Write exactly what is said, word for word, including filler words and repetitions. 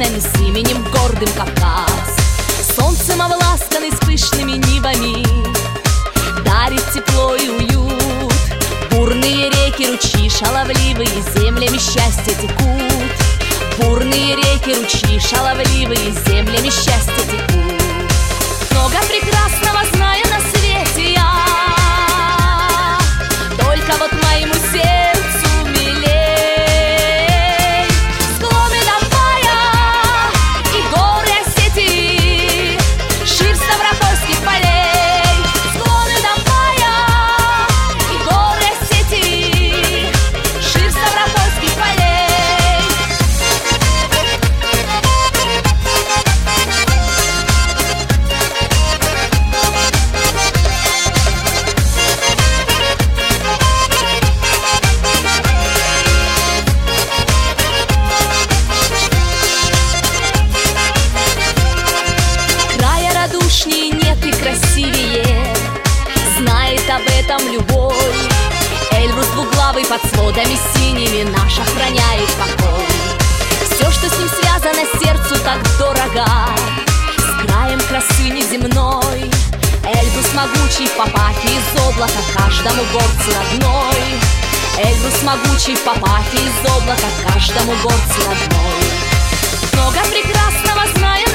равнинами с именем гордым Кавказ. Солнцем обласканный с пышными нивами дарит тепло и уют. Бурные реки, ручьи шаловливые землями счастья текут. Бурные реки, ручьи шаловливые землями счастья текут. Много прекрасного знаю на свете я, только вот моему сердцу милей склоны Донбая и горы Осетии, ширь ставропольских полей. Склоны Донбая и горы Осетии, ширь ставропольских полей. Радушнее нет и красивее, знает об этом любой. Эльбрус двуглавый под сводами синими наш охраняет покой. Все, что с ним связано, сердцу так дорого, с краем красы неземной. Эльбрус могучий в папахе из облака, каждому горцу родной. Эльбрус могучий в папахе из облака, каждому горцу родной. Много прекрасного знаю